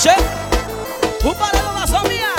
Achei o paredão da Sominha.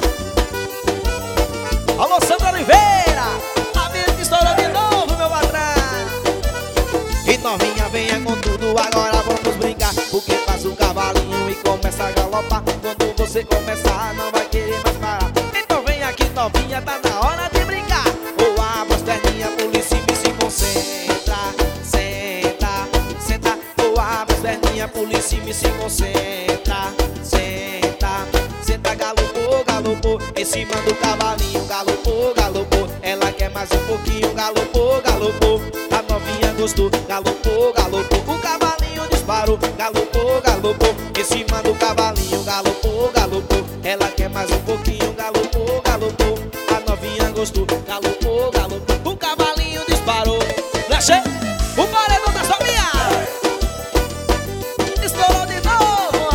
Alô, Sandra Oliveira, a vida que estourou de novo, meu patrão. E novinha, venha com tudo, agora vamos brincar. Porque faz o cavalinho e começa a galopar. Quando você começar, não vai querer mais parar. Então vem aqui, novinha, tá na hora de brincar. Ou abre as perninhas por em cima e se concentra. Senta, senta. Ou abre as perninhas por em cima e se concentra. Senta, senta, galopou, galopou. Em cima do cavalinho, galopou, galopou. Ela quer mais um pouquinho, galopou, galopou. A novinha gostou, galopou, galopou. O cavalinho disparou, galopou, galopou. Em cima do cavalinho, galopou, galopou. Ela quer mais um pouquinho, galopou, galopou. A novinha gostou, galopou, galopou. O cavalinho disparou. Achei o paredão da Sominha. Estourou de novo.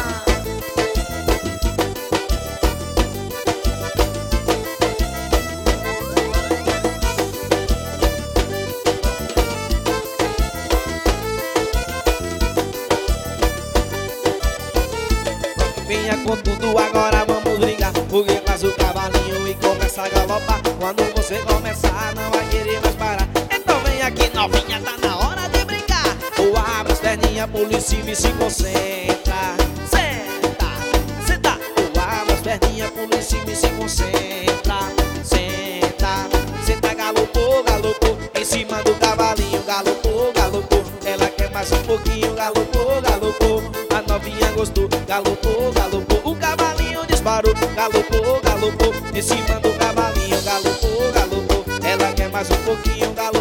Venha com tudo, agora vamos brincar. Porque faz o cavalinho e começa a galopar. Quando você começar, não vai querer mais parar. Então vem aqui, novinha, tá na hora de brincar. Ou abre as perninhas por em cima e se concentra. Senta, senta. Ou abre as perninhas por em cima e se concentra. Senta, senta, galopou, galopou. Em cima do cavalinho, galopou, galopou. Ela quer mais um pouquinho, galopou, galopou. A novinha gostou, galopou, galopou. O cavalinho disparou, galopou, galopou. Em cima do cavalinho, galopou, galopou. Ela quer mais um pouquinho, galopou.